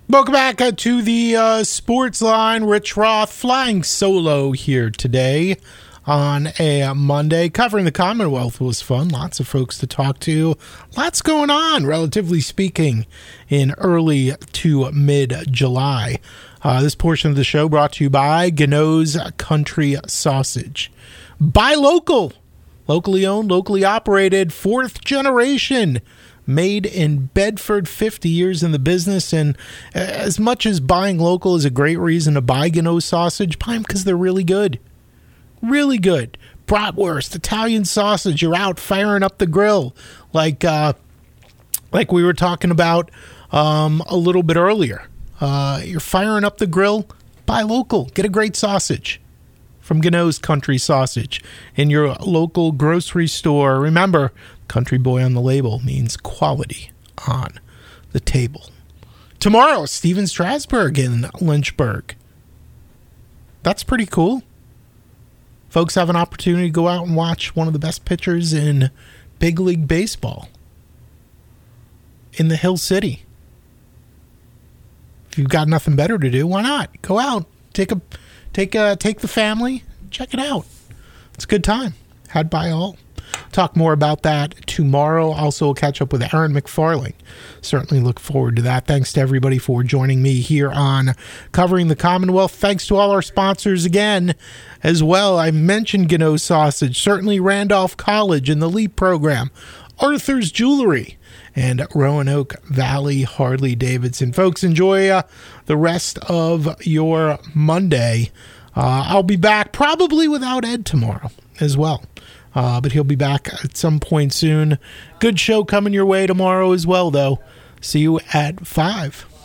Welcome back to the Sports Line. Rich Roth flying solo here today on a Monday. Covering the Commonwealth was fun. Lots of folks to talk to. Lots going on, relatively speaking, in early to mid-July. This portion of the show brought to you by Gano's Country Sausage. Buy local. Locally owned, locally operated, fourth generation. Made in Bedford, 50 years in the business. And as much as buying local is a great reason to buy Gano's sausage, buy them because they're really good. Really good. Bratwurst, Italian sausage, you're out firing up the grill. Like we were talking about a little bit earlier. You're firing up the grill, buy local. Get a great sausage from Gano's Country Sausage in your local grocery store. Remember, Country Boy on the label means quality on the table. Tomorrow, Steven Strasburg in Lynchburg. That's pretty cool. Folks have an opportunity to go out and watch one of the best pitchers in Big League Baseball in the Hill City. If you've got nothing better to do, why not? Go out, take the family, check it out. It's a good time. Had by all. Talk more about that tomorrow. Also, we'll catch up with Aaron McFarling. Certainly look forward to that. Thanks to everybody for joining me here on Covering the Commonwealth. Thanks to all our sponsors again as well. I mentioned Gano's Sausage, certainly Randolph College and the LEAP program, Arthur's Jewelry, and Roanoke Valley Harley Davidson. Folks, enjoy the rest of your Monday. I'll be back probably without Ed tomorrow as well. But he'll be back at some point soon. Good show coming your way tomorrow as well, though. See you at 5.